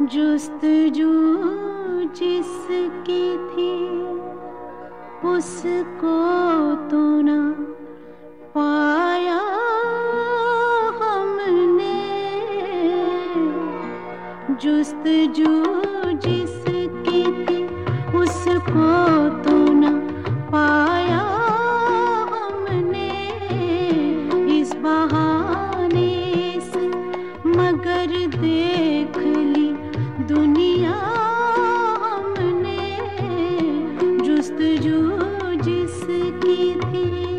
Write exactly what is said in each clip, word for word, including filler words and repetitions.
जुस्तजू जिसकी थी उसको तो ना पाया हमने, जुस्तजू जिसकी थी उसको तो ना पाया हमने, इस बहाने से मगर देख ली दुनिया हमने, जुस्तजू जिसकी थी।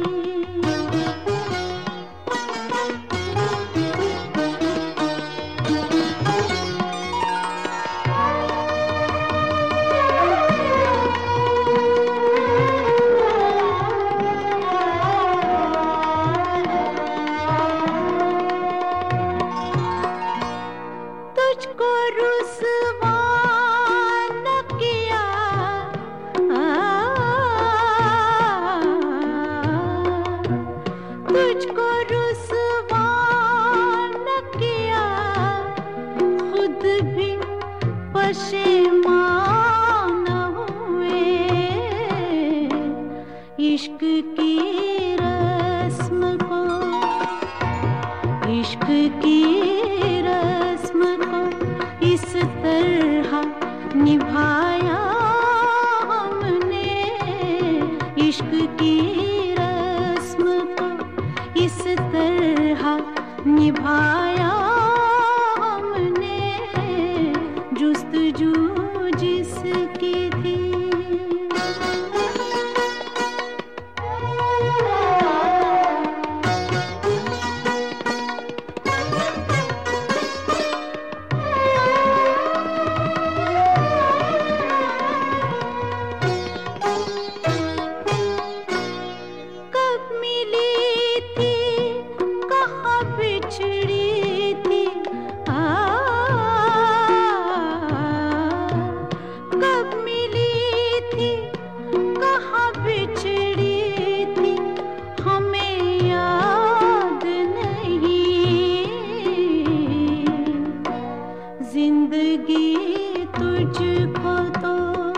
तुझको रुसवा न किया, तुझको रुसवा न किया, खुद भी पशेमान हुए, इश्क की रस्म को, इश्क की रस्म को इस तरह निभाया हमने, इश्क की रस्म को इस तरह निभाया हमने, जुस्तजू जिसकी थी। जिंदगी तुझको तो,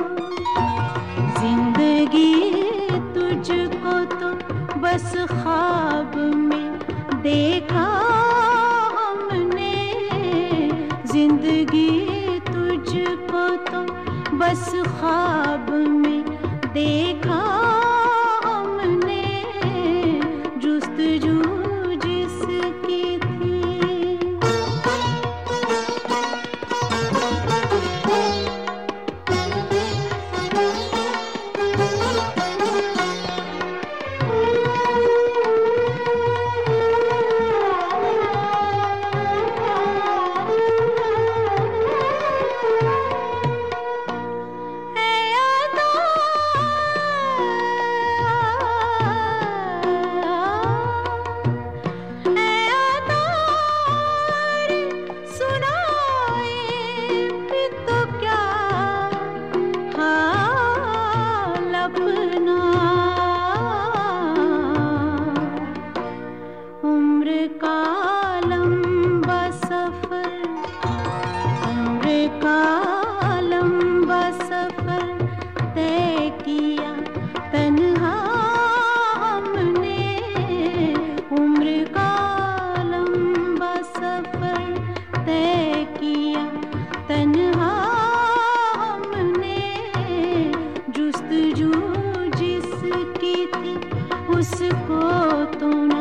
जिंदगी तुझको तो बस ख्वाब में देखा हमने, जिंदगी तुझको तो बस ख्वाब में देखा हमने, जुस्तजू जिसकी थी। उम्र का लंबा सफर, उम्र का लंबा सफर तय किया तन्हा हमने, उम्र का लंबा सफर तय किया तन्हा हमने, जुस्तजू जिसकी थी उसको तो